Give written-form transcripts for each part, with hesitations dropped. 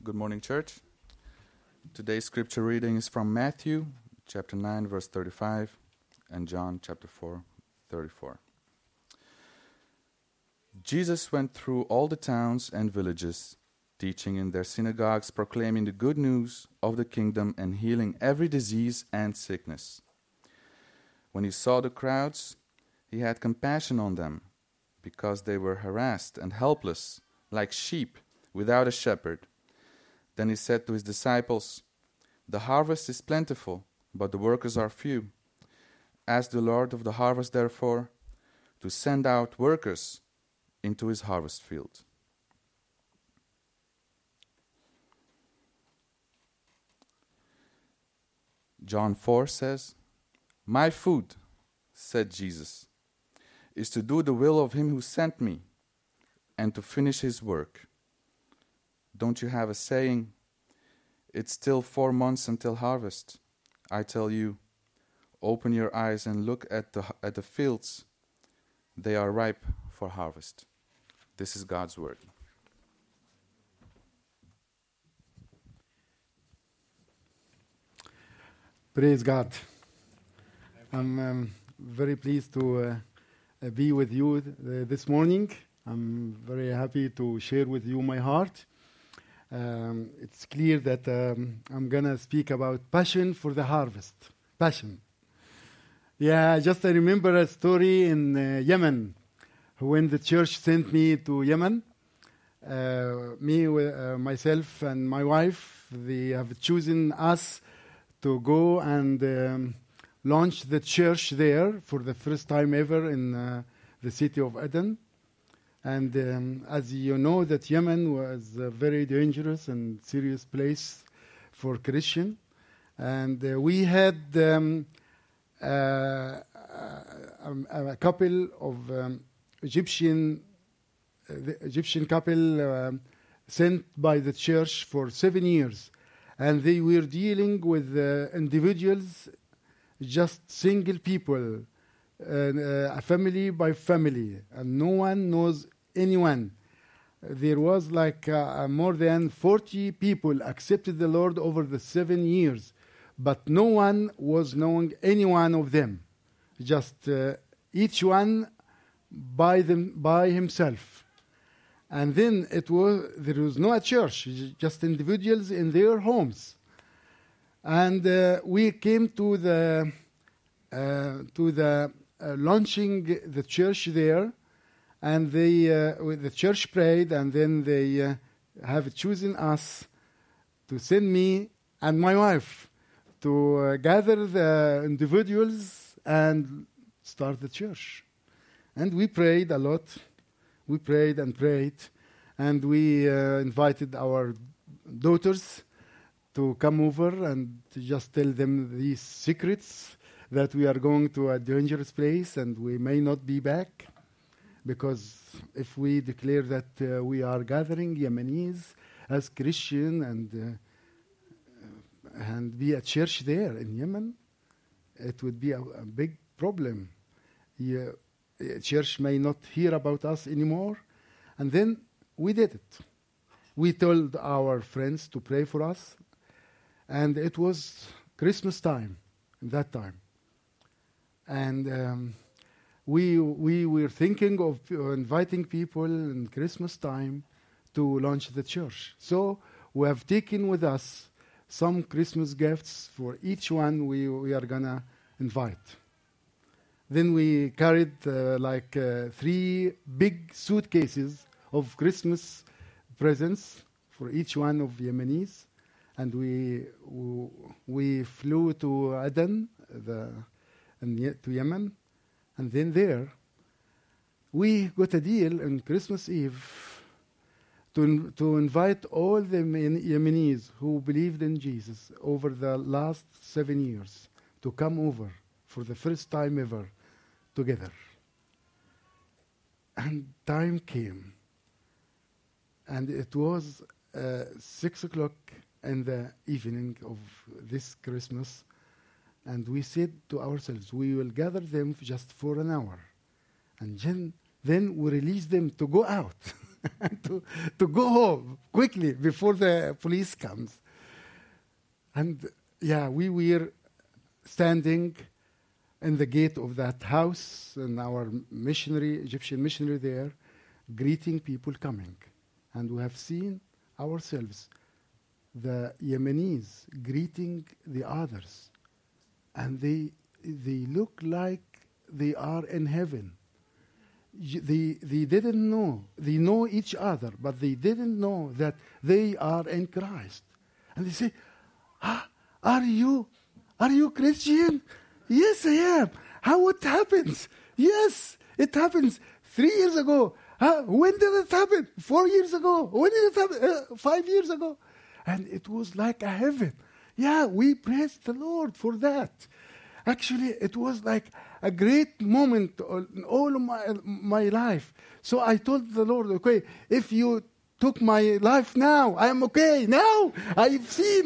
Good morning, church. Today's scripture reading is from Matthew chapter 9, verse 35, and John chapter 4, 34. Jesus went through all the towns and villages, teaching in their synagogues, proclaiming the good news of the kingdom and healing every disease and sickness. When he saw the crowds, he had compassion on them, because they were harassed and helpless, like sheep without a shepherd. Then he said to his disciples, "The harvest is plentiful, but the workers are few. Ask the Lord of the harvest, therefore, to send out workers into his harvest field." John 4 says, "My food," said Jesus, "is to do the will of him who sent me and to finish his work. Don't you have a saying, 'It's still 4 months until harvest'? I tell you, open your eyes and look at the fields. They are ripe for harvest." This is God's word. Praise God. I'm very pleased to be with you this morning. I'm very happy to share with you my heart. It's clear that I'm going to speak about passion for the harvest. Passion. Yeah, I remember a story in Yemen. When the church sent me to Yemen, myself and my wife, they have chosen us to go and launch the church there for the first time ever in the city of Aden. And as you know, that Yemen was a very dangerous and serious place for Christian. And we had a couple of Egyptian couple sent by the church for 7 years. And they were dealing with individuals, just single people, family by family, and no one knows anyone. There was more than 40 people accepted the Lord over the 7 years, but no one was knowing any one of them. Just each one by himself. And then there was no church, just individuals in their homes. And we came to the launching the church there, and the church prayed, and then they have chosen us to send me and my wife to gather the individuals and start the church. And we prayed a lot. We prayed and prayed, and we invited our daughters to come over and to just tell them these secrets, that we are going to a dangerous place and we may not be back, because if we declare that we are gathering Yemenis as Christian and be a church there in Yemen, it would be a big problem. Church may not hear about us anymore. And then we did it. We told our friends to pray for us, and it was Christmas time that time. And we were thinking of inviting people in Christmas time to launch the church. So we have taken with us some Christmas gifts for each one we are going to invite. Then we carried 3 big suitcases of Christmas presents for each one of Yemenis. And we flew to Aden, to Yemen. And then there, we got a deal on Christmas Eve to invite all the Yemenis who believed in Jesus over the last 7 years to come over for the first time ever together. And time came. And it was 6 o'clock in the evening of this Christmas. And we said to ourselves, we will gather them just for an hour. And then we release them to go out. and to go home quickly before the police comes. And yeah, we were standing in the gate of that house, and our missionary, Egyptian missionary there, greeting people coming. And we have seen ourselves, the Yemenis, greeting the others. And they look like they are in heaven. They didn't know. They know each other, but they didn't know that they are in Christ. And they say, are you Christian? Yes, I am. How it happens? Yes, it happens 3 years ago. When did it happen? 4 years ago. When did it happen? 5 years ago. And it was like a heaven. Yeah, we praise the Lord for that. Actually, it was like a great moment in all of my life. So I told the Lord, okay, if you took my life now, I am okay. Now I've seen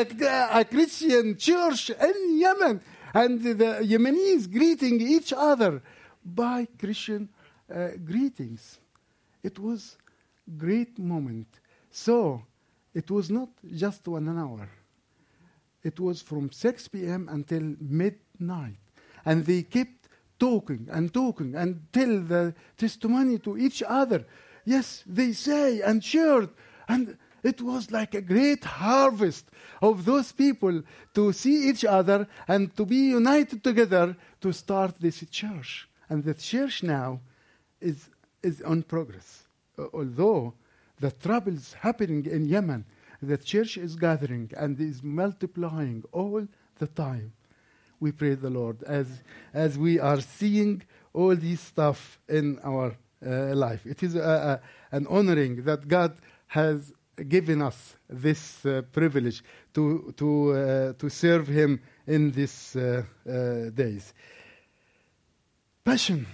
a Christian church in Yemen, and the Yemenis greeting each other by Christian greetings. It was a great moment. So it was not just 1 hour. It was from 6 p.m. until midnight. And they kept talking and talking and tell the testimony to each other. Yes, they say and shared. And it was like a great harvest of those people to see each other and to be united together to start this church. And the church now is on progress. Although the troubles happening in Yemen, the church is gathering and is multiplying all the time. We praise the Lord as we are seeing all this stuff in our life. It is an honoring that God has given us this privilege to serve Him in these days. Passion.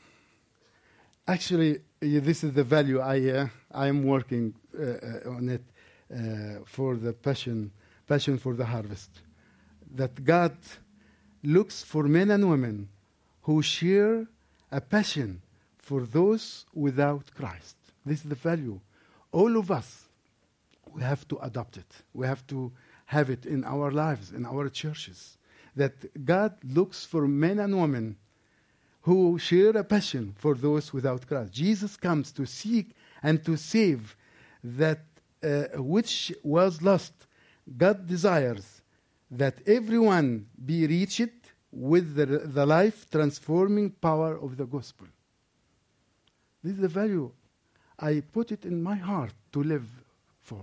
Actually, this is the value I am working on it. For the passion for the harvest. That God looks for men and women who share a passion for those without Christ. This is the value. All of us, we have to adopt it. We have to have it in our lives, in our churches. That God looks for men and women who share a passion for those without Christ. Jesus comes to seek and to save that which was lost. God desires that everyone be reached with the life-transforming power of the gospel. This is the value I put it in my heart to live for.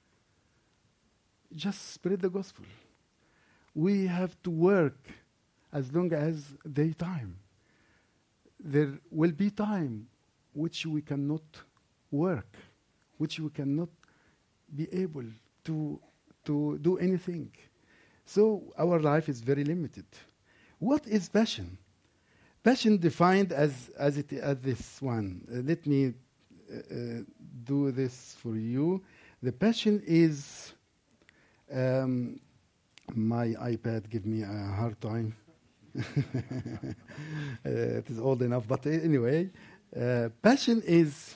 Just spread the gospel. We have to work as long as daytime. There will be time which we cannot work, which we cannot be able to do anything. So our life is very limited. What is passion? Passion defined as this one. Let me do this for you. The passion is my iPad give me a hard time. It is old enough, but anyway, passion is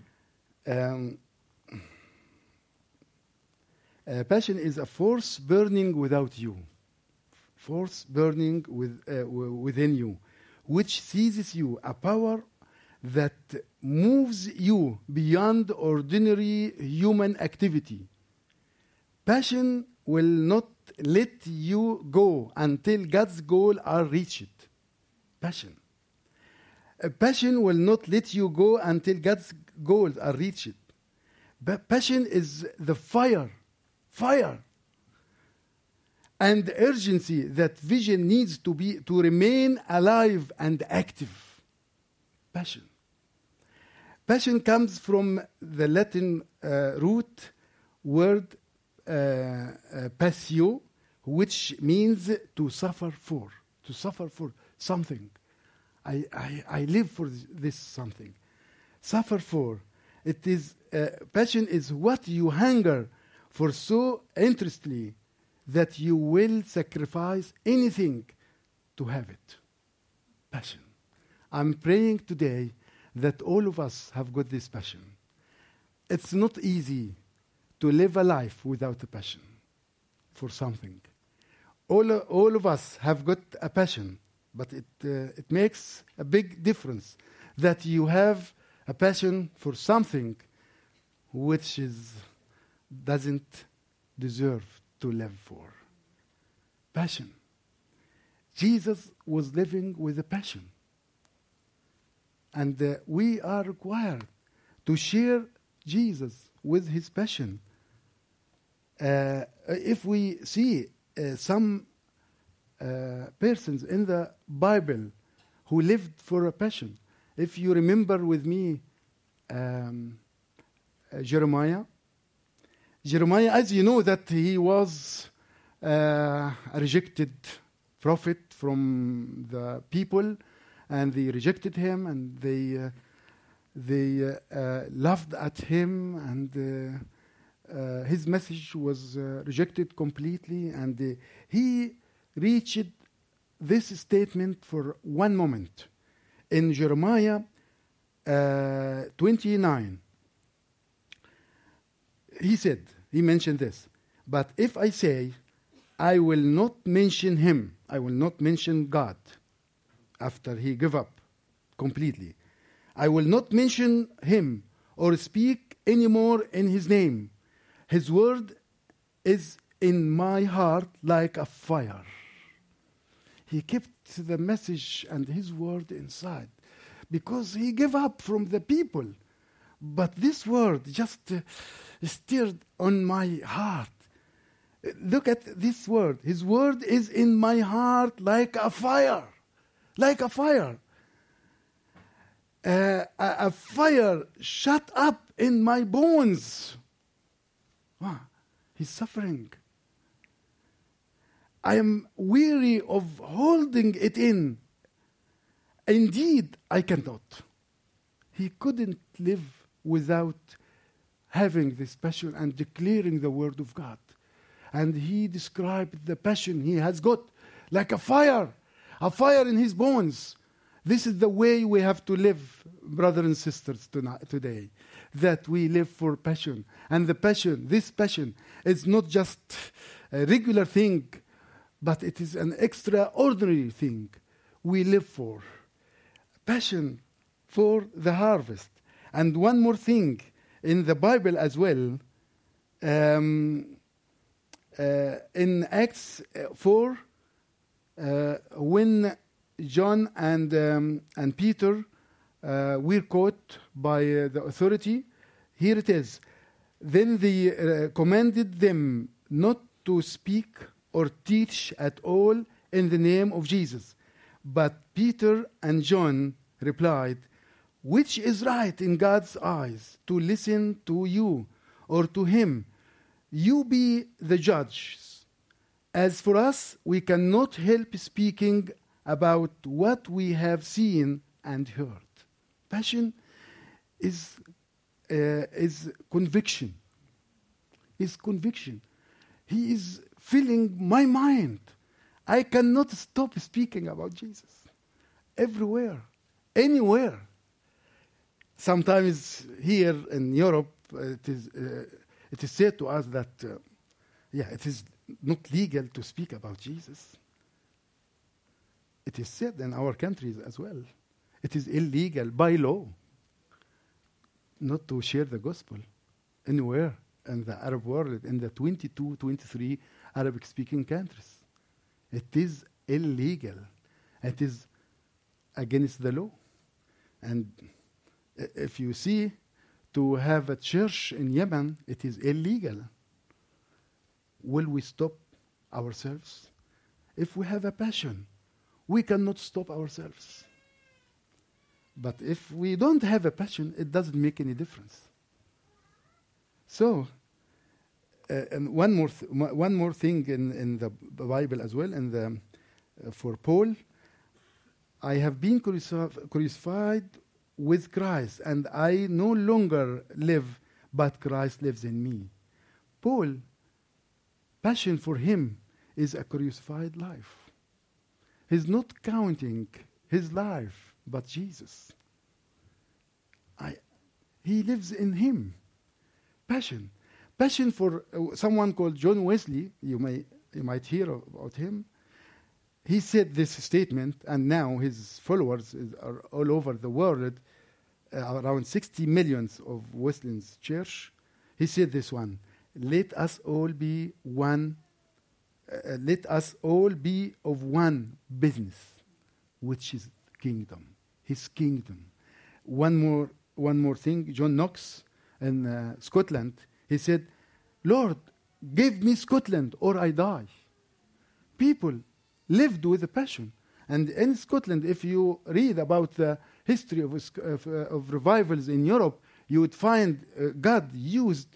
passion is a force burning without you, force burning within you, which seizes you, a power that moves you beyond ordinary human activity. Passion will not let you go until God's goals are reached. Passion. Passion will not let you go until God's goals are reached. Passion is the fire and urgency that vision needs to remain alive and active. Passion. Passion comes from the Latin root word passio, which means to suffer for something. I live for this something. Suffer for. It is passion is what you hunger for so interestedly that you will sacrifice anything to have it. Passion. I'm praying today that all of us have got this passion. it's not easy to live a life without a passion for something. All of us have got a passion, but it makes a big difference that you have a passion for something which doesn't deserve to live for. Passion. Jesus was living with a passion. And we are required to share Jesus with his passion. If we see some persons in the Bible who lived for a passion, if you remember with me Jeremiah, as you know, that he was a rejected prophet from the people, and they rejected him, and they laughed at him, and his message was rejected completely, and he reached this statement for one moment. In Jeremiah 29, he mentioned this, but if I say, I will not mention him, I will not mention God, after he gave up completely, I will not mention him or speak anymore in his name. His word is in my heart like a fire. He kept the message and his word inside because he gave up from the people. But this word just stirred on my heart. Look at this word. His word is in my heart like a fire. Like a fire. A fire shut up in my bones. Wow. He's suffering. I am weary of holding it in. Indeed, I cannot. He couldn't live without having this passion and declaring the word of God. And he described the passion he has got like a fire in his bones. This is the way we have to live, brothers and sisters, today. That we live for passion. And this passion, is not just a regular thing, but it is an extraordinary thing we live for. Passion for the harvest. And one more thing, in the Bible as well, in Acts 4, when John and Peter were caught by the authority, here it is. Then they commanded them not to speak or teach at all in the name of Jesus. But Peter and John replied, which is right in God's eyes, to listen to you or to him? You be the judges. As for us, we cannot help speaking about what we have seen and heard. Passion is conviction. Is conviction. He is filling my mind. I cannot stop speaking about Jesus. Everywhere, anywhere. Sometimes here in Europe, it is said to us that, it is not legal to speak about Jesus. It is said in our countries as well. It is illegal by law not to share the gospel anywhere in the Arab world, in the 22, 23 Arabic-speaking countries. It is illegal. It is against the law. And if you see, to have a church in Yemen, it is illegal. Will we stop ourselves? If we have a passion, we cannot stop ourselves. But if we don't have a passion, it doesn't make any difference. So, and one more thing in the Bible as well, and for Paul, I have been crucified with Christ, and I no longer live, but Christ lives in me. Paul, passion for him is a crucified life. He's not counting his life, but Jesus. He lives in him. passion. Passion for someone called John Wesley. You might hear about him. He said this statement, and now his followers are all over the world, around 60 million of Wesleyan's church. He said this one: "Let us all be one. Let us all be of one business, which is kingdom, His kingdom." One more thing. John Knox in Scotland. He said, "Lord, give me Scotland or I die." People lived with a passion. And in Scotland, if you read about the history of revivals in Europe, you would find God used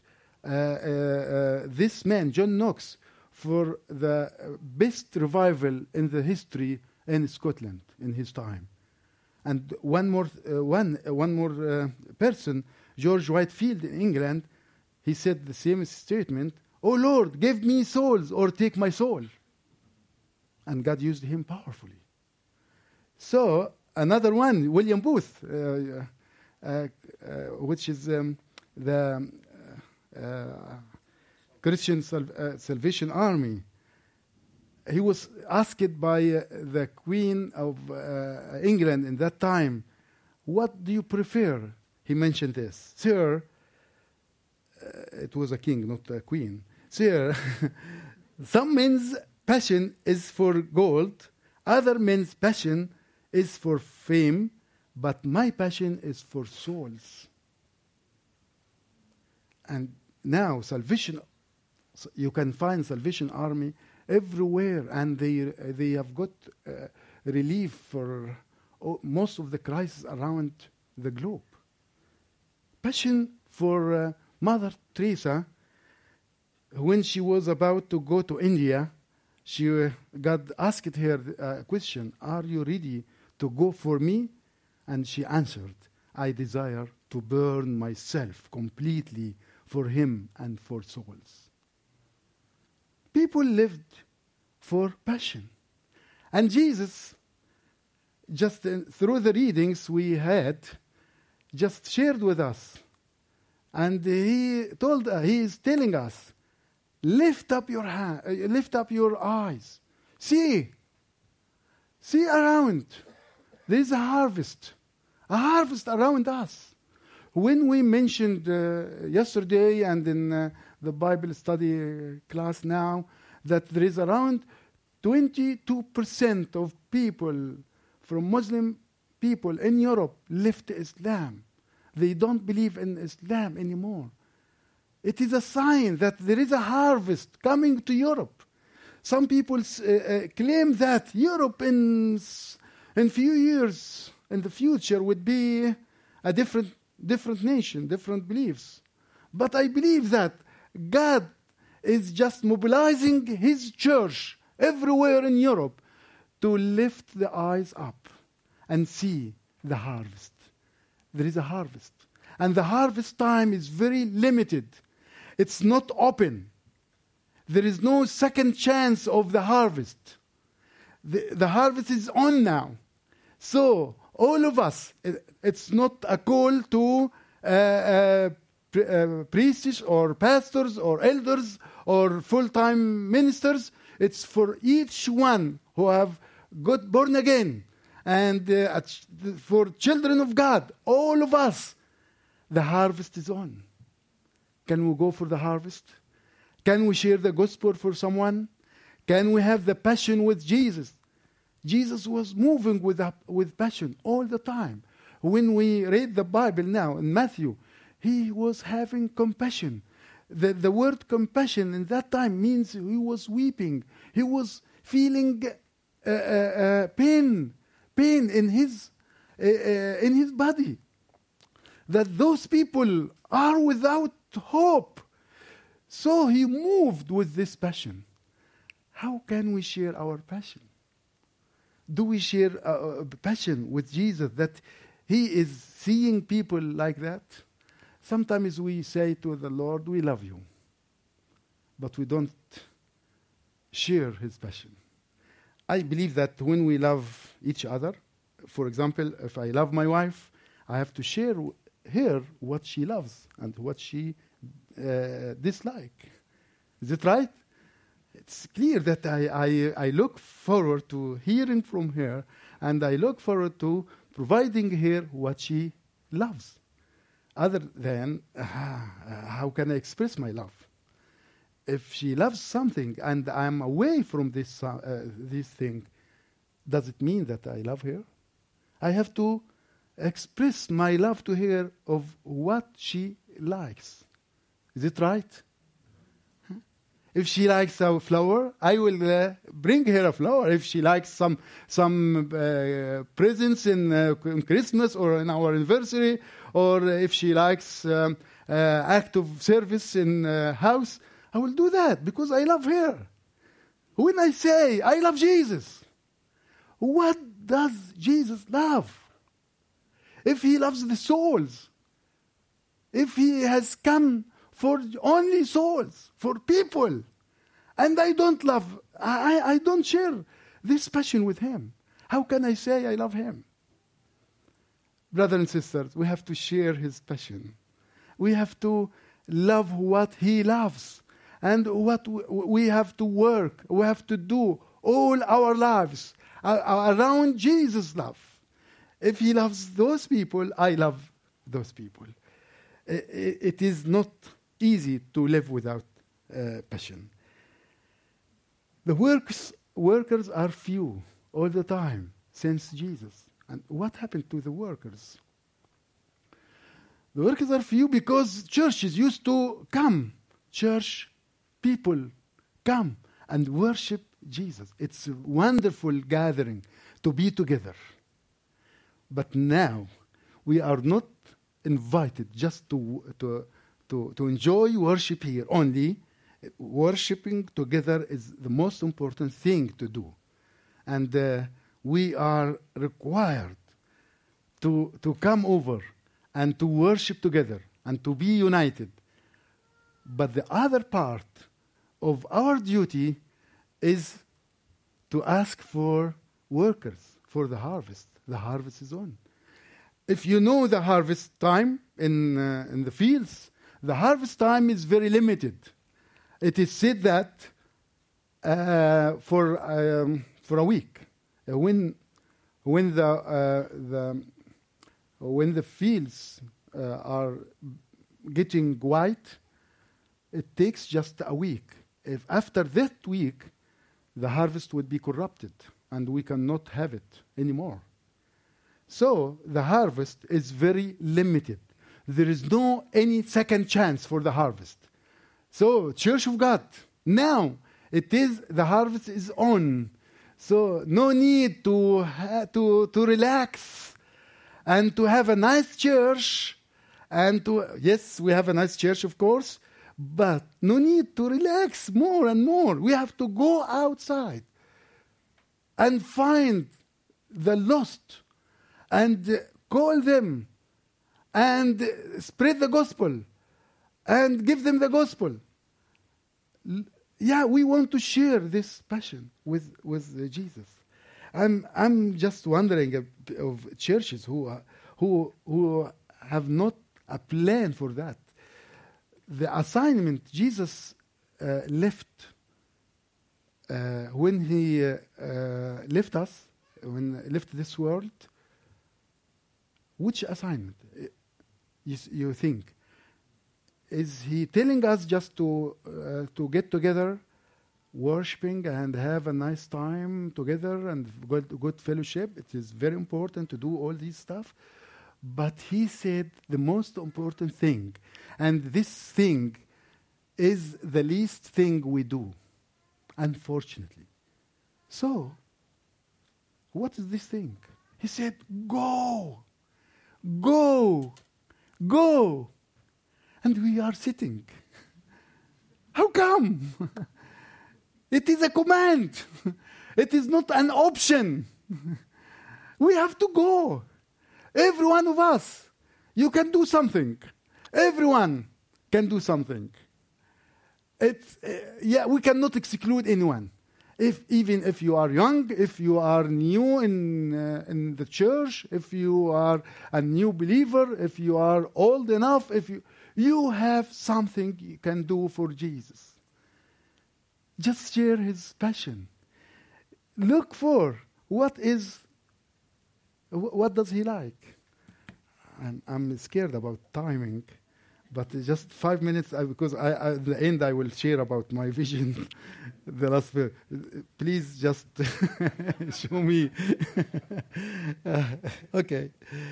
this man, John Knox, for the best revival in the history in Scotland in his time. And one more person, George Whitefield in England, he said the same statement: "Oh Lord, give me souls or take my soul." And God used him powerfully. So another one, William Booth, which is the Christian Salvation Army. He was asked by the Queen of England in that time, "What do you prefer?" He mentioned this: "Sir," it was a king, not a queen. "Sir, some men's passion is for gold, other men's passion is for fame, but my passion is for souls." And now Salvation, you can find Salvation Army everywhere, and they have got relief for most of the crises around the globe. Passion for Mother Teresa, when she was about to go to India, God asked her a question: "Are you ready to go for me?" And she answered, "I desire to burn myself completely for Him and for souls." People lived for passion. And Jesus, just through the readings we had, just shared with us. And He is telling us, lift up your hand, lift up your eyes. See around. There is a harvest around us. When we mentioned yesterday and in the Bible study class now, that there is around 22% of people from Muslim people in Europe left Islam. They don't believe in Islam anymore. It is a sign that there is a harvest coming to Europe. Some people claim that Europe in few years in the future would be a different nation, different beliefs. But I believe that God is just mobilizing His church everywhere in Europe to lift the eyes up and see the harvest. There is a harvest. And the harvest time is very limited. It's not open. There is no second chance of the harvest. The harvest is on now. So, all of us, it's not a call to priests or pastors or elders or full-time ministers. It's for each one who have got born again. And for children of God, all of us, the harvest is on. Can we go for the harvest? Can we share the gospel for someone? Can we have the passion with Jesus? Jesus was moving with passion all the time. When we read the Bible now in Matthew, He was having compassion. The word compassion in that time means He was weeping. He was feeling pain in his body. That those people are without hope. So He moved with this passion. How can we share our passion? Do we share passion with Jesus that He is seeing people like that? Sometimes we say to the Lord, we love you. But we don't share His passion. I believe that when we love each other, for example, if I love my wife, I have to share her what she loves and what she dislike. Is it right? It's clear that I look forward to hearing from her, and I look forward to providing her what she loves. Other than, how can I express my love? If she loves something and I'm away from this thing, does it mean that I love her? I have to express my love to her of what she likes. Is it right? If she likes a flower, I will bring her a flower. If she likes some presents in Christmas or in our anniversary, or if she likes act of service in house, I will do that because I love her. When I say I love Jesus, what does Jesus love? If he loves the souls, if he has come for only souls, for people, and I don't love, I don't share this passion with him, how can I say I love him? Brothers and sisters, we have to share his passion. We have to love what he loves. And what we have to work, we have to do all our lives around Jesus' love. If he loves those people, I love those people. It is not easy to live without passion. The workers are few all the time since Jesus. And what happened to the workers? The workers are few because churches used to come. Church people come and worship Jesus. It's a wonderful gathering to be together. But now we are not invited just to enjoy worship here only. Worshipping together is the most important thing to do. And we are required to come over and to worship together and to be united. But the other part of our duty is to ask for workers for the harvest. The harvest is on. If you know the harvest time in the fields, the harvest time is very limited. It is said that for a week, when the fields are getting white, it takes just a week. If after that week, the harvest would be corrupted and we cannot have it anymore. So the harvest is very limited. There is no any second chance for the harvest. So Church of God, now the harvest is on. So no need to relax and to have a nice church. Yes, we have a nice church, of course, but no need to relax more and more. We have to go outside and find the lost and call them and spread the gospel and give them the gospel. Yeah, we want to share this passion with Jesus. I'm just wondering of churches who have not a plan for that. The assignment Jesus left when he left us, when he left this world. Which assignment you think? Is he telling us just to get together, worshiping and have a nice time together and good fellowship? It is very important to do all this stuff. But he said the most important thing, and this thing is the least thing we do, unfortunately. So, what is this thing? He said, go. And we are sitting. How come? It is a command. It is not an option. We have to go. Every one of us. You can do something. Everyone can do something. We cannot exclude anyone. Even if you are young, if you are new in the church, if you are a new believer, if you are old enough, if you have something you can do for Jesus. Just share his passion. Look for what does he like. And I'm scared about timing, but just 5 minutes, because at the end I will share about my vision. The last, please just show me. Okay.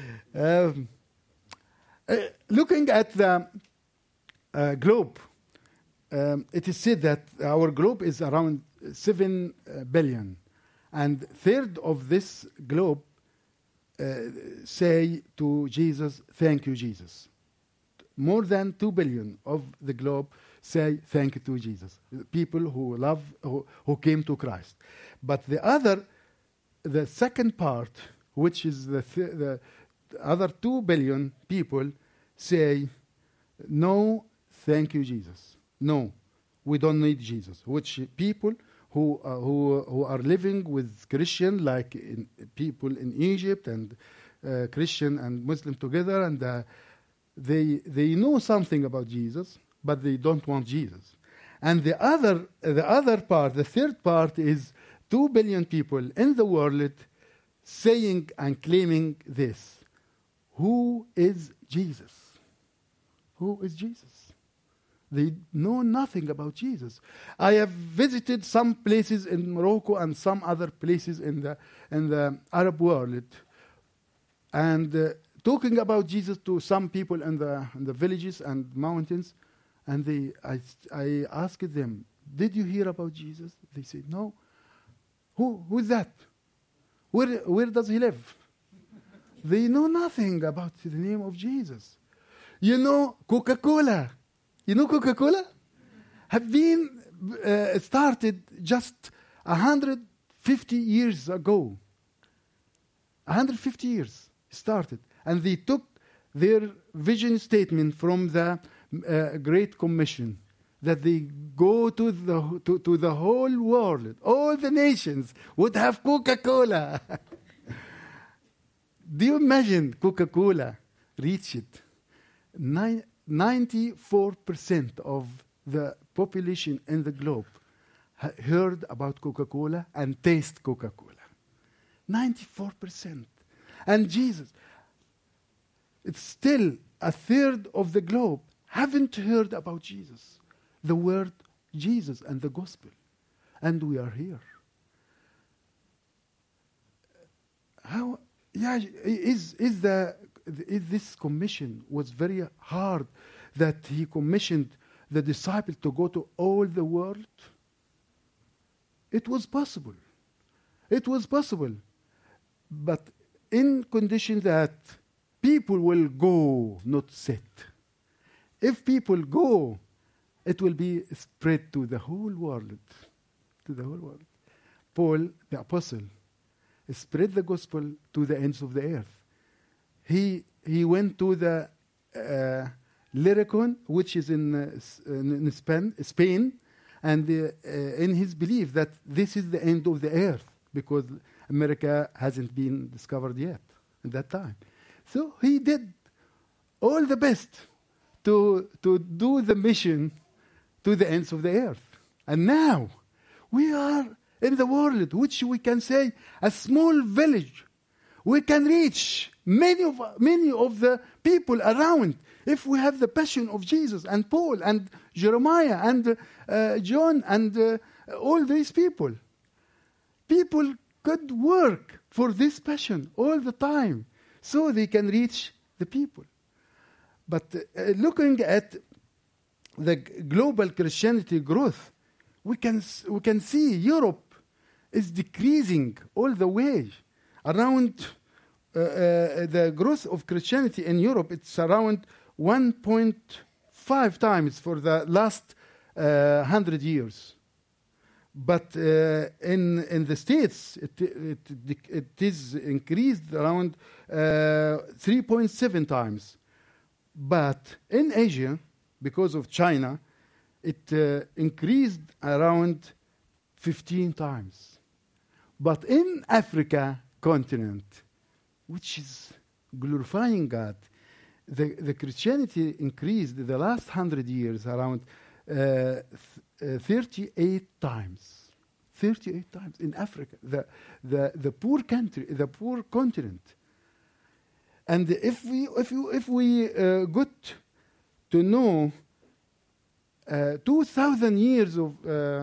Looking at the globe, it is said that our globe is around 7 billion, and third of this globe say to Jesus, "Thank you, Jesus." More than 2 billion of the globe say thank you to Jesus. People who love, who came to Christ. But the second part, which is the other 2 billion people, say, "No, thank you, Jesus. No, we don't need Jesus." Which people who are living with Christian, like people in Egypt, and Christian and Muslim together, and they know something about Jesus, but they don't want Jesus. And the other part, the third part, is 2 billion people in the world saying and claiming this: who is Jesus? Who is Jesus? They know nothing about Jesus. I have visited some places in Morocco and some other places in the Arab world, and talking about Jesus to some people in the villages and mountains, and I asked them, "Did you hear about Jesus?" They said, "No." Who is that? Where does he live? They know nothing about the name of Jesus. You know, Coca-Cola. You know Coca-Cola? Have been started just 150 years ago. 150 years started. And they took their vision statement from the Great Commission, that they go to the whole world. All the nations would have Coca-Cola. Do you imagine Coca-Cola reached 94% of the population in the globe heard about Coca-Cola and taste Coca-Cola. 94%. And Jesus, it's still a third of the globe haven't heard about Jesus, the word Jesus and the gospel. And we are here. How? Yeah, is this commission was very hard, that he commissioned the disciples to go to all the world? It was possible. It was possible. But in condition that people will go, not sit. If people go, it will be spread to the whole world. To the whole world. Paul, the apostle, spread the gospel to the ends of the earth. He went to the Lyricon, which is in Spain, and in his belief that this is the end of the earth, because America hasn't been discovered yet at that time. So he did all the best to do the mission to the ends of the earth. And now we are in the world, which we can say a small village. We can reach many of the people around if we have the passion of Jesus and Paul and Jeremiah and John and all these people. People could work for this passion all the time so they can reach the people. But looking at the global Christianity growth, we can see Europe is decreasing all the way. Around the growth of Christianity in Europe, it's around 1.5 times for the last 100 years. But in the States, it is increased around 3.7 times. But in Asia, because of China, it increased around 15 times. But in Africa continent, which is glorifying God, the Christianity increased in the last 100 years around 38 times. 38 times in Africa, the poor country, the poor continent. And if we got to know 2,000 years of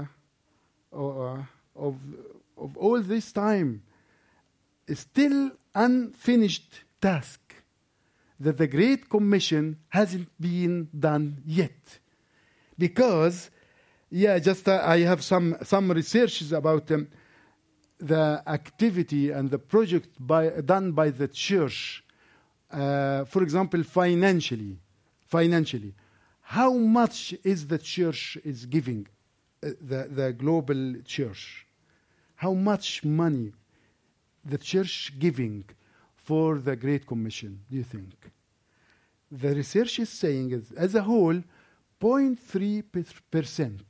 all this time, still unfinished task, that the Great Commission hasn't been done yet, because. Yeah, just I have some researches about the activity and the project done by the church. For example, financially, how much is the church is giving, the global church? How much money the church giving for the Great Commission, do you think? The research is saying is, as a whole, 0.3%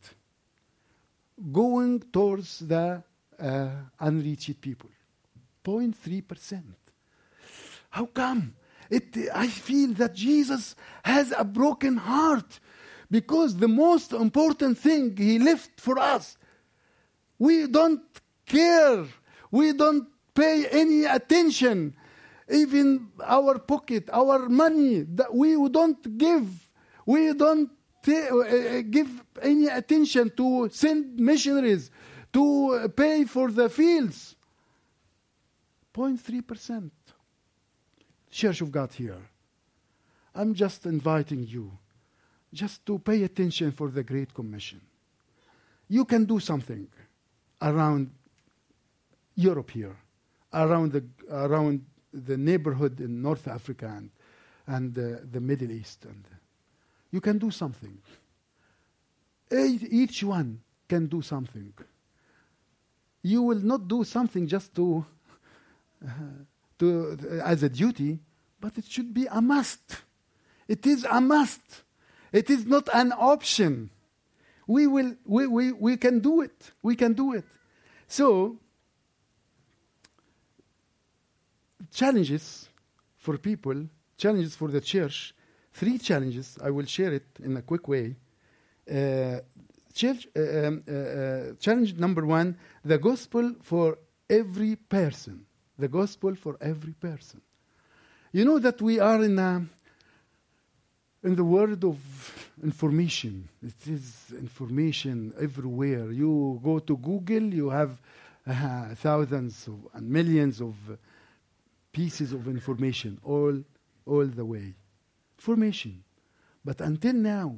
going towards the unreached people. 0.3%. How come? I feel that Jesus has a broken heart, because the most important thing he left for us, we don't care. We don't pay any attention. Even our pocket, our money, that we don't give. We don't give any attention to send missionaries, to pay for the fields. 0.3%. Church of God here. I'm just inviting you just to pay attention for the Great Commission. You can do something around Europe here, around the neighborhood in North Africa and the Middle East, and you can do something. Each one can do something. You will not do something just to as a duty, but it should be a must. It is a must. It is not an option. We can do it. We can do it. So, challenges for people, challenges for the church. 3 challenges. I will share it in a quick way. Challenge number 1: the gospel for every person. The gospel for every person. You know that we are in the world of information. It is information everywhere. You go to Google, you have thousands and millions of pieces of information all the way. Information. But until now,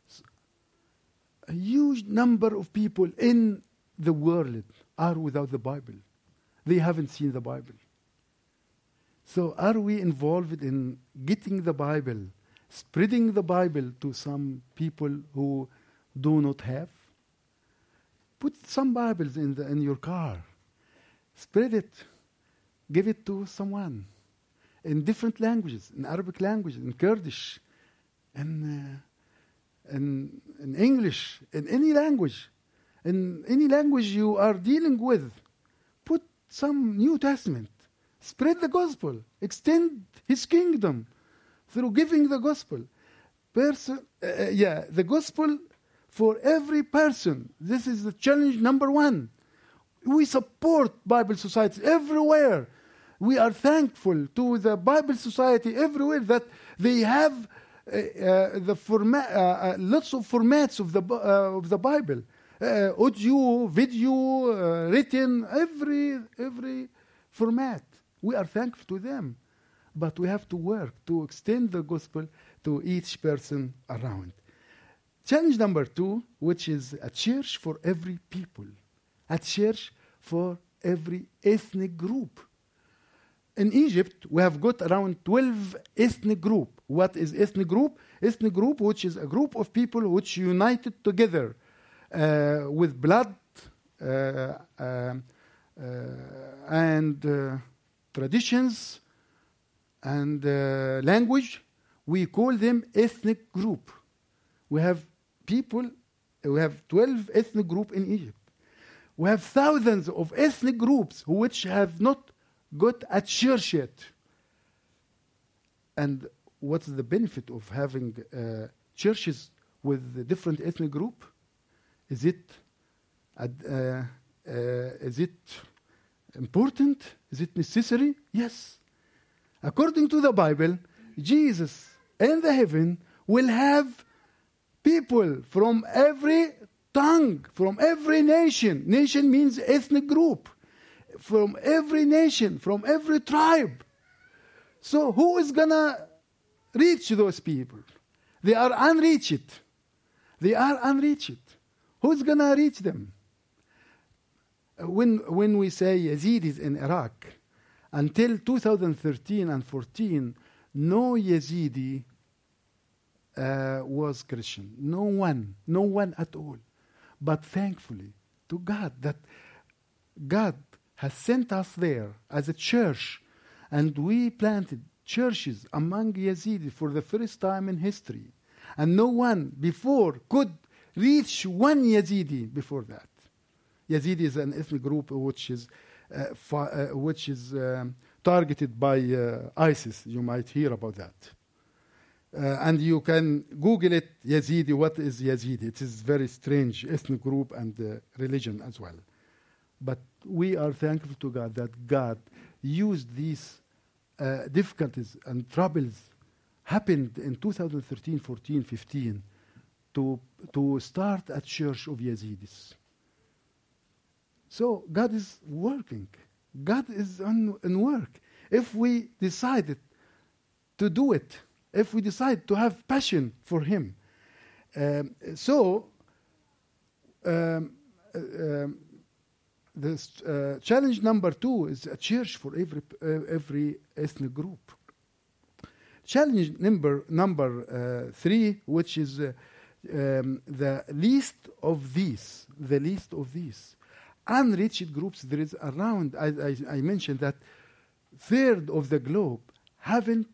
a huge number of people in the world are without the Bible. They haven't seen the Bible. So are we involved in getting the Bible, spreading the Bible to some people who do not have? Put some Bibles in your car. Spread it. Give it to someone in different languages, in Arabic language, in Kurdish, in English, in any language. In any language you are dealing with, put some New Testament. Spread the gospel. Extend his kingdom through giving the gospel. The gospel for every person. This is the challenge number 1. We support Bible Society everywhere. We are thankful to the Bible Society everywhere that they have lots of formats of the Bible. Audio, video, written, every format. We are thankful to them. But we have to work to extend the gospel to each person around. Challenge number 2, which is a church for every people. A church for every ethnic group. In Egypt, we have got around 12 ethnic groups. What is ethnic group? Ethnic group, which is a group of people which united together with blood and traditions and language. We call them ethnic group. We have 12 ethnic groups in Egypt. We have thousands of ethnic groups which have not got a church yet. And what's the benefit of having churches with a different ethnic group? Is it important? Is it necessary? Yes. According to the Bible, Jesus in the heaven will have people from every tongue, from every nation. Nation means ethnic group. From every nation, from every tribe. So who is going to reach those people? They are unreached. They are unreached. Who's going to reach them? When we say Yazidis in Iraq, until 2013 and 14, no Yazidi was Christian. No one at all. But thankfully to God that God has sent us there as a church, and we planted churches among Yazidi for the first time in history. And no one before could reach one Yazidi before that. Yazidi is an ethnic group which is targeted by ISIS. You might hear about that. And you can Google it, Yazidi. What is Yazidi? It is very strange ethnic group and religion as well. But we are thankful to God that God used these difficulties and troubles happened in 2013, 14, 15 to start a church of Yazidis. So God is working. God is in work. If we decided to do it, if we decide to have passion for Him. This challenge number 2 is a church for every ethnic group. Challenge number 3, which is the least of these. Unreached groups, there is around, I mentioned that third of the globe haven't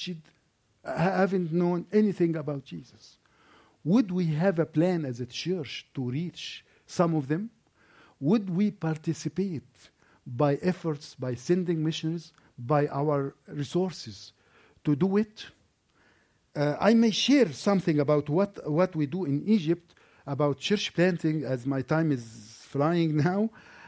known anything about Jesus. Would we have a plan as a church to reach some of them? Would we participate by efforts, by sending missionaries, by our resources to do it? I may share something about what we do in Egypt about church planting, as my time is flying now.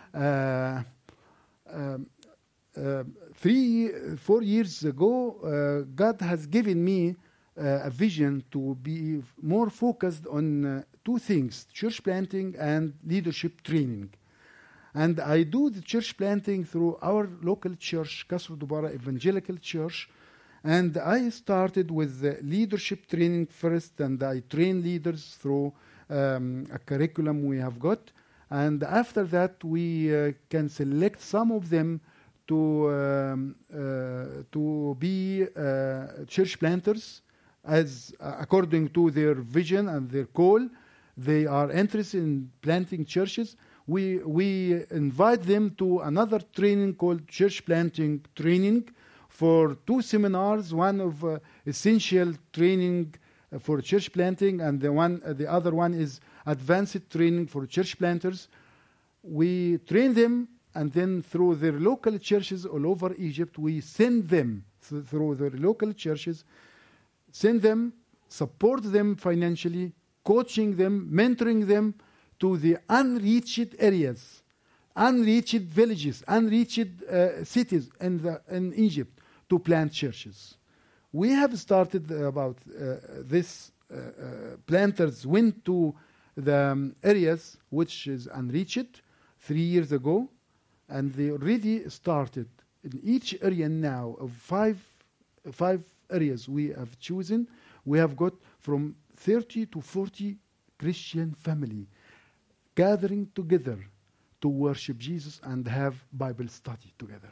4 years ago, God has given me a vision to be more focused on 2 things, church planting and leadership training. And I do the church planting through our local church, Kasr Dubara Evangelical Church. And I started with the leadership training first, and I train leaders through a curriculum we have got. And after that, we can select some of them to be church planters, as according to their vision and their call. They are interested in planting churches. We invite them to another training called church planting training for 2 seminars. One of essential training for church planting, and the other one is advanced training for church planters. We train them, and then through their local churches all over Egypt, we send them through their local churches, send them, support them financially, coaching them, mentoring them to the unreached areas, unreached villages, unreached cities in Egypt to plant churches. We have started about this. Planters went to the areas which is unreached 3 years ago, and they already started in each area now of five areas we have chosen. We have got from 30 to 40 Christian family gathering together to worship Jesus and have Bible study together.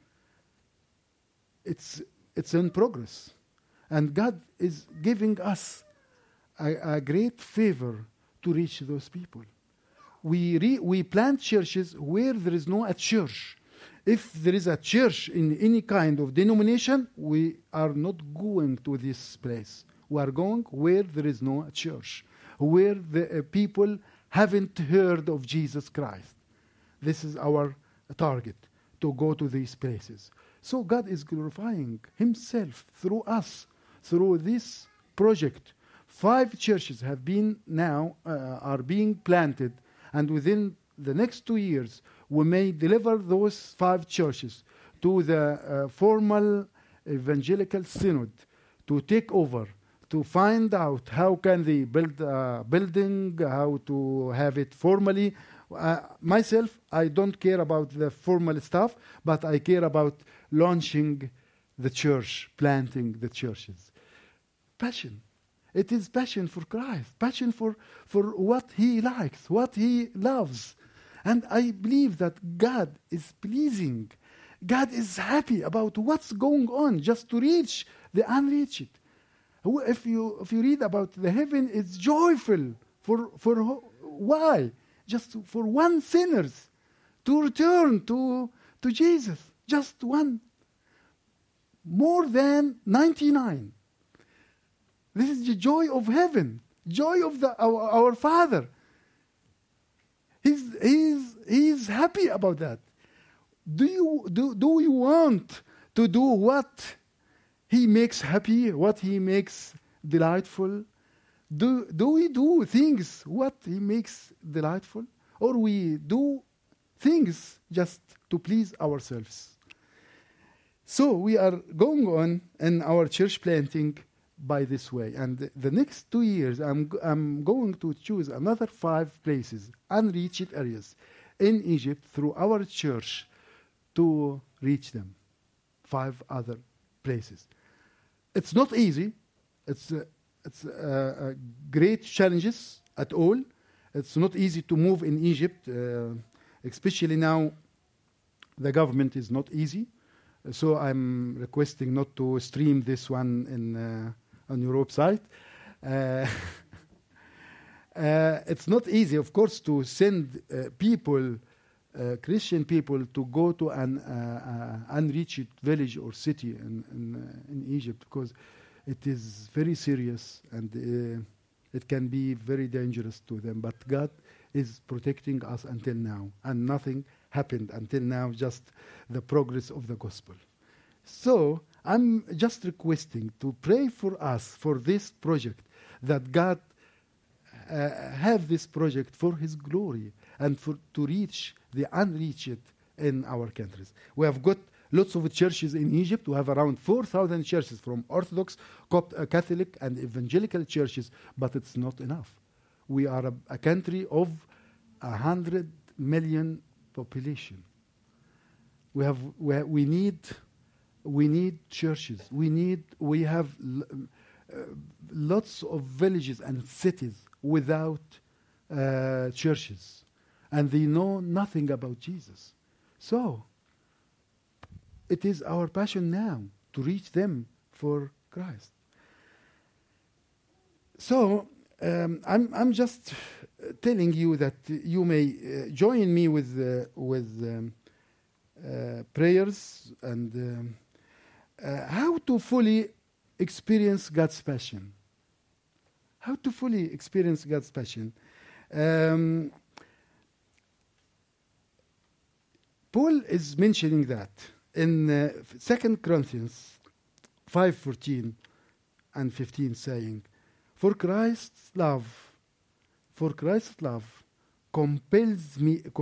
It's in progress, and God is giving us a great favor to reach those people. We plant churches where there is no a church. If there is a church in any kind of denomination, we are not going to this place. We are going where there is no church, where the people haven't heard of Jesus Christ. This is our target, to go to these places. So God is glorifying Himself through us through this project. 5 churches have been now, are being planted, and within the next 2 years, we may deliver those 5 churches to the formal evangelical synod to take over, to find out how can they build a building, how to have it formally. Myself, I don't care about the formal stuff, but I care about launching the church, planting the churches. Passion. It is passion for Christ, passion for what He likes, what He loves. And I believe that God is pleasing. God is happy about what's going on, just to reach the unreached. If you read about the heaven, it's joyful. For why? Just for one sinners to return to Jesus. Just one. More than 99. This is the joy of heaven. Joy of our Father. He's happy about that. Do you want to do what He makes happy, what He makes delightful? Do we do things what He makes delightful? Or we do things just to please ourselves? So we are going on in our church planting by this way. And the next 2 years, I'm going to choose another 5 places, unreached areas in Egypt through our church to reach them. 5 other places. It's not easy. It's great challenges at all. It's not easy to move in Egypt, especially now the government is not easy. So I'm requesting not to stream this one on your website. It's not easy, of course, to send people, Christian people, to go to an unreached village or city in Egypt, because it is very serious and it can be very dangerous to them. But God is protecting us until now, and nothing happened until now, just the progress of the gospel. So I'm just requesting to pray for us, for this project, that God have this project for His glory and to reach the unreached in our countries. We have got lots of churches in Egypt. We have around 4,000 churches, from Orthodox, Catholic, and evangelical churches, but it's not enough. We are a country of 100 million population. We need churches. We have lots of villages and cities without churches, and they know nothing about Jesus. So it is our passion now to reach them for Christ. So I'm just telling you that you may join me with prayers and how to fully experience God's passion. How to fully experience God's passion. Paul is mentioning that in 2 Corinthians 5:14 and 15, saying, For Christ's love compels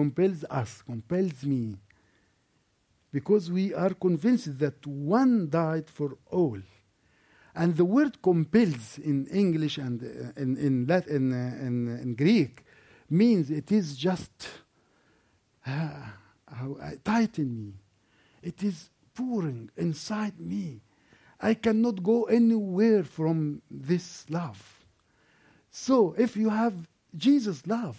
me, because we are convinced that one died for all. And the word compels in English and in Latin, in Greek, means it is just tighten me. It is pouring inside me. I cannot go anywhere from this love. So if you have Jesus' love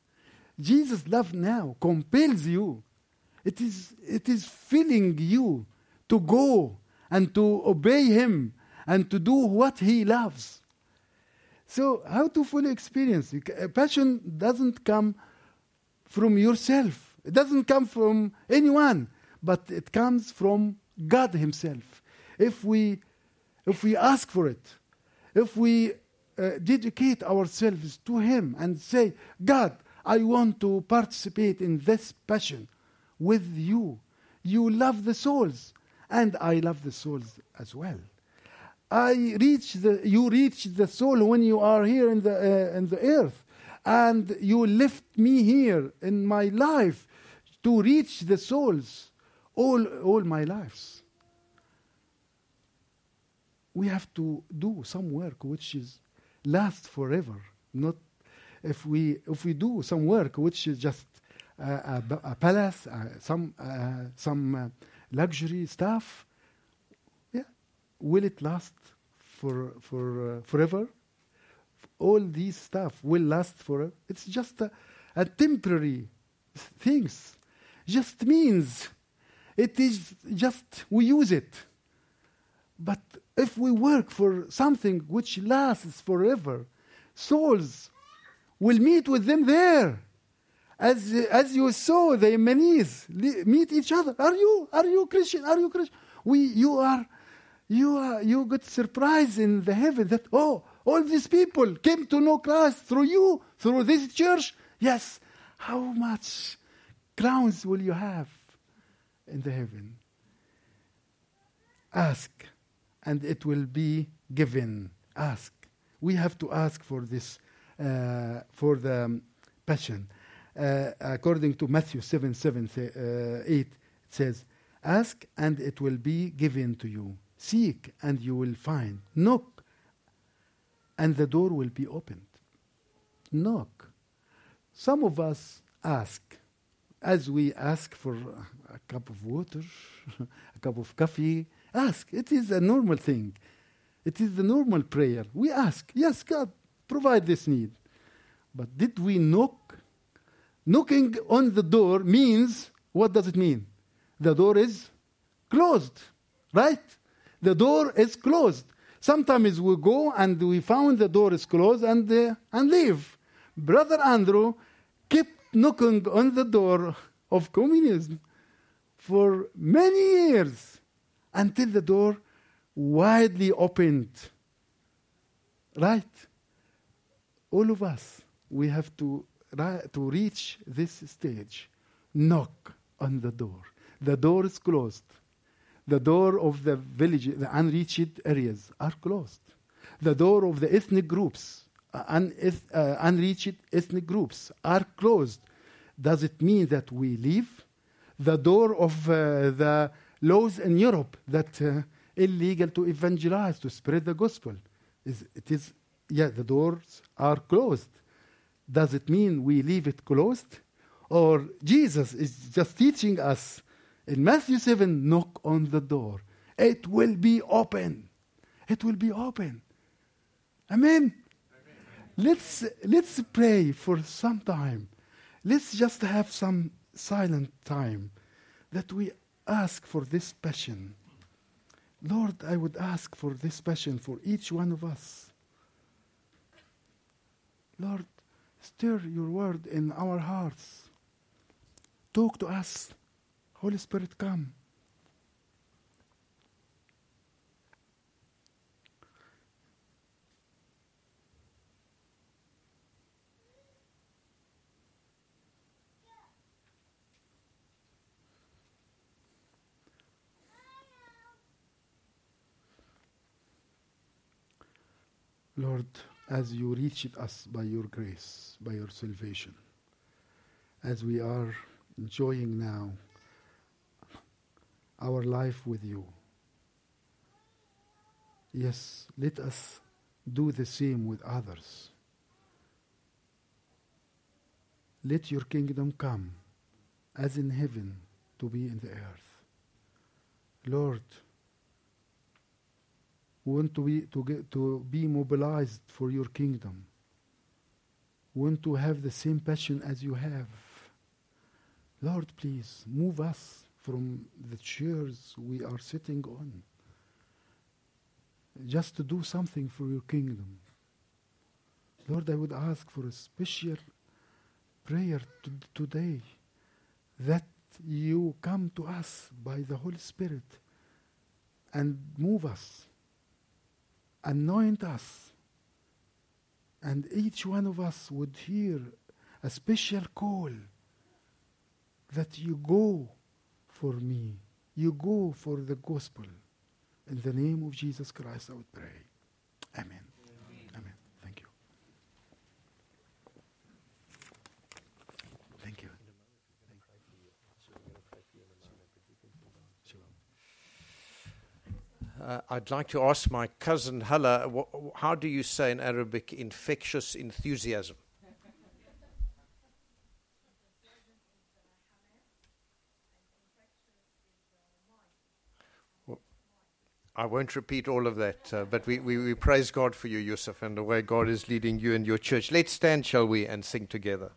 now compels you. It is filling you to go and to obey Him and to do what He loves. So how to fully experience it? Passion doesn't come from yourself. It doesn't come from anyone, but it comes from God Himself. If we ask for it, if we dedicate ourselves to Him and say, God, I want to participate in this passion with you. You love the souls, and I love the souls as well. You reach the soul when you are here in the earth, and you left me here in my life to reach the souls all my lives. We have to do some work which is last forever. Not if we do some work which is just a palace, some luxury stuff. Yeah, will it last for forever? All these stuff will last forever. It's just a temporary things. Just means it is just we use it. But if we work for something which lasts forever, souls will meet with them there. As you saw the Yemenis meet each other. Are you Christian? Are you Christian? You got surprised in the heaven that all these people came to know Christ through you, through this church. Yes. How much crowns will you have in the heaven? Ask, and it will be given. Ask. We have to ask for this, for the passion. According to Matthew 7:8, it says, ask and it will be given to you. Seek and you will find. Knock and the door will be opened. Knock. Some of us ask, as we ask for a cup of water, a cup of coffee. Ask. It is a normal thing. It is the normal prayer. We ask, yes, God, provide this need. But did we knock? Knocking on the door means, what does it mean? The door is closed, right? The door is closed. Sometimes we go and we found the door is closed and leave. Brother Andrew kept knocking on the door of communism for many years until the door widely opened. Right? All of us, we have to reach this stage. Knock on the door. The door is closed. The door of the village, the unreached areas are closed. The door of the ethnic groups, unreached ethnic groups are closed. Does it mean that we leave? The door of the laws in Europe that illegal to evangelize, to spread the gospel. The doors are closed. Does it mean we leave it closed? Or Jesus is just teaching us in Matthew 7, knock on the door. It will be open. It will be open. Amen. Let's pray for some time. Let's just have some silent time that we ask for this passion. Lord, I would ask for this passion for each one of us. Lord, stir your word in our hearts. Talk to us. Holy Spirit, come. Lord, as you reached us by your grace, by your salvation, as we are enjoying now our life with you, yes, let us do the same with others. Let your kingdom come, as in heaven, to be in the earth. Lord, we want to be mobilized for your kingdom. We want to have the same passion as you have. Lord, please move us from the chairs we are sitting on, just to do something for your kingdom. Lord, I would ask for a special prayer today, that you come to us by the Holy Spirit and move us, anoint us, and each one of us would hear a special call that you go for me, you go for the gospel In the name of Jesus Christ, I would pray. Amen. Amen. Thank you. Thank you. I'd like to ask my cousin Hala, how do you say in Arabic infectious enthusiasm? I won't repeat all of that, but we praise God for you, Yusuf, and the way God is leading you and your church. Let's stand, shall we, and sing together.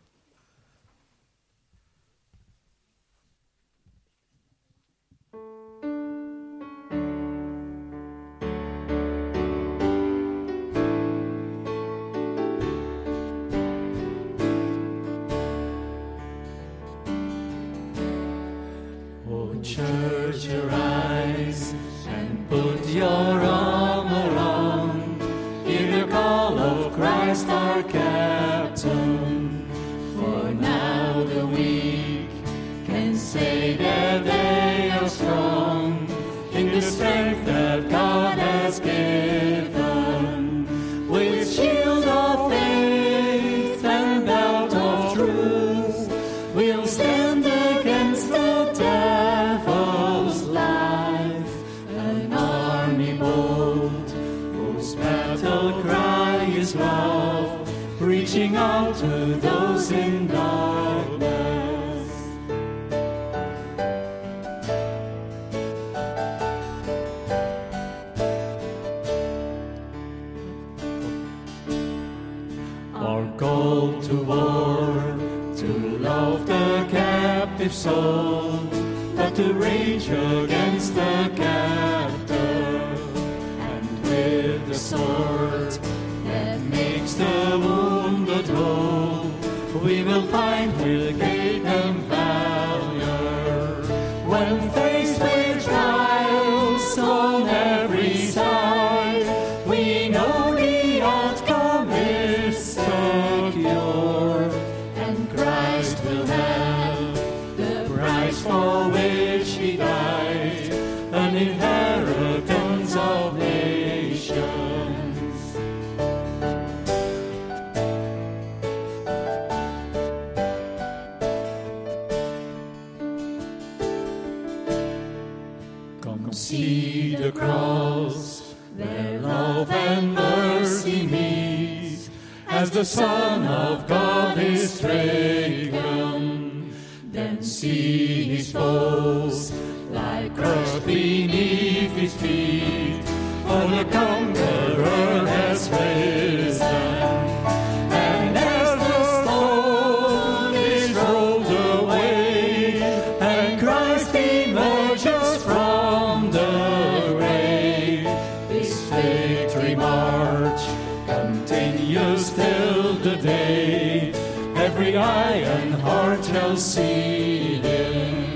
Oh, church, arise and put your armor on. Hear the call of Christ our captain. For now the weak can say that they are strong in the strength that God has given. With shield of faith and belt of truth, we'll stand against the devil's life. An army bold, whose battle cry is love, reaching out to those in darkness. Our call to war, to love the captive soul, but to rage against the captor, and with the sword that makes the wounded whole, we will find with faith and valor. When faced with trials on every side, we know the outcome is secure, and Christ will have the price for which he died, an inheritance of nations. Come see the cross, where love and mercy meet, as the Son of God is stricken. Then see his foes lie crushed beneath his feet, for the conqueror has risen. And as the stone is rolled away, and Christ emerges from the grave, this victory march continues till the day every eye and heart shall see him.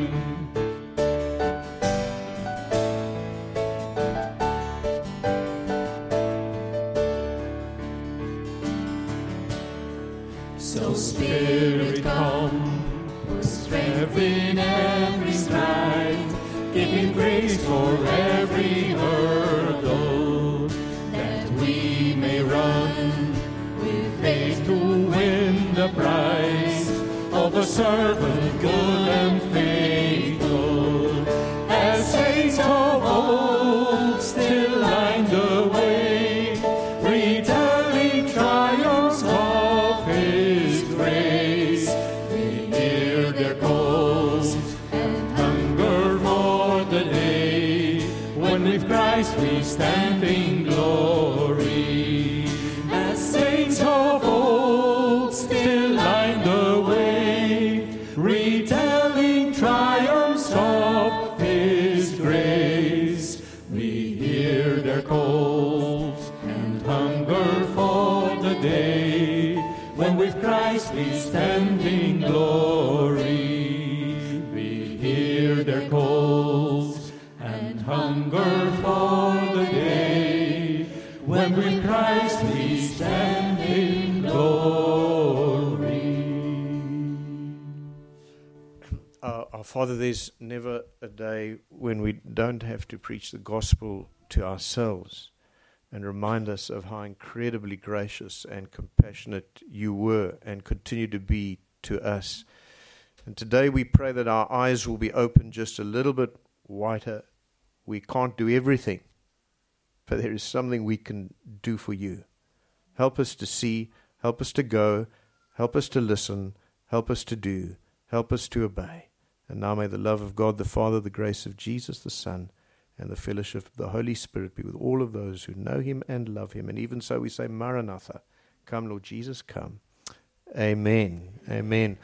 So Spirit come, with strength in every stride, giving grace for every hurdle, that we may run with faith to win the prize of a servant good and faithful. As saints of old still line the way, retelling triumphs of his grace, we hear their calls and hunger for the day when with Christ we stand in glory. As saints of old still line the way, retelling triumphs of his grace, we hear their calls and hunger for the day when with Christ we stand in glory. We hear their calls and hunger for the day when with Christ we stand in glory. Our Father, there's never a day when we don't have to preach the gospel to ourselves and remind us of how incredibly gracious and compassionate you were and continue to be to us. And today we pray that our eyes will be opened just a little bit wider. We can't do everything, but there is something we can do for you. Help us to see, help us to go, help us to listen, help us to do, help us to obey. And now may the love of God the Father, the grace of Jesus the Son, and the fellowship of the Holy Spirit be with all of those who know him and love him. And even so we say, Maranatha, come Lord Jesus, come. Amen. Amen.